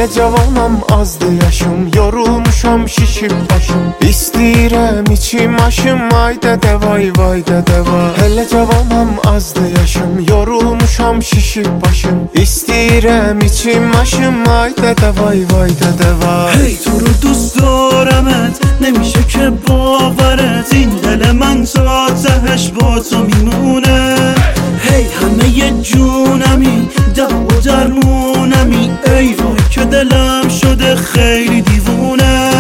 cavanam, azdı yaşım, yorulmuşam, şişib başım. İstəyirəm içim aşım, ay dədə vay vay dədə vay. Hələ cavanam, azdı yaşım, yorulmuşam, şişib başım. İstəyirəm içim aşım, ay dədə vay vay dədə vay. Hey تو رو دوست دارمت، نمیشه که باورت، این دل من تا تهش با تو میمونه. هی همه ی جونمی، دوا و درمونمی، ای وای که دلم شده خیلی دیوونه.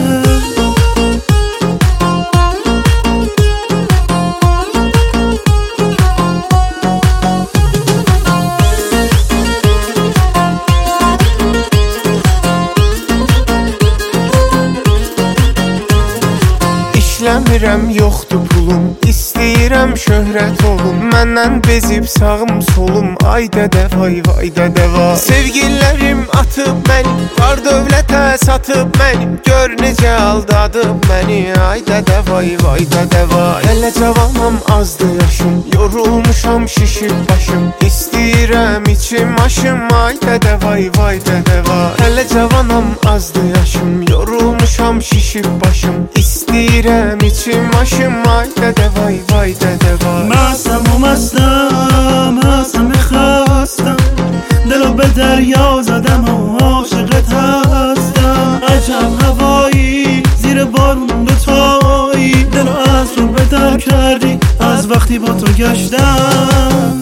İşləmirəm, yoxdur pulum, istəyirəm şöhrət olum. Məndən bezib sağım solum, ay dədə vay vay dədə vay. Sevgililərim atıb məni, var dövlətə satıb məni, gör necə aldadıb məni, ay dədə vay vay dədə vay. Hələ cavanam, azdı yaşım, yorulmuşam, şişib başım. İstəyirəm içim aşım, ay dədə vay vay dədə vay. Hələ cavanam, azdı yaşım, yorulmuşam, şişib başım. İstəyirəm içim aşım, ay dədə vay vay dədə vay. مستم و مستم، هستم خستم، دلو به دریا زدم و عاشقت هستم. عجب هوایی، زیر بارون دوتایی، دلو از رو به در کردی از وقتی با تو گشتم.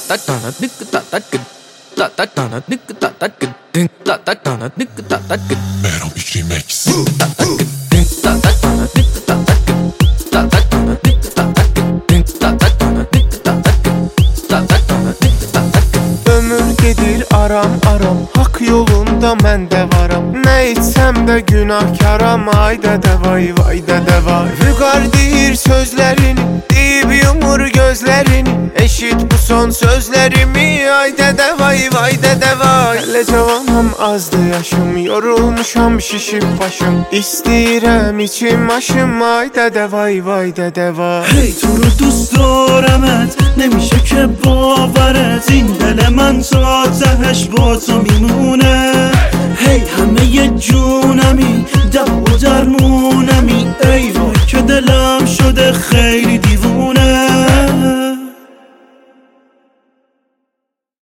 Meron biçim X. Ömür gedir aram aram, hak yolunda mən də varam. Nə etsəm də günahkaram, ay dədə vay vay dədə vay. Vüqar deyir sözlərini, deyib yumur gözlərini. Eşit bu son sözlərimi, ay dədə vay vay dədə vay. Hələ cavanam, azdı yaşım, yorulmuşam, şişib başım. İstəyirəm içim aşım, ay dədə vay vay dədə vay. هی تو رو دوست دارمت، نمیشه که باورت، این دل من تا تهش با تو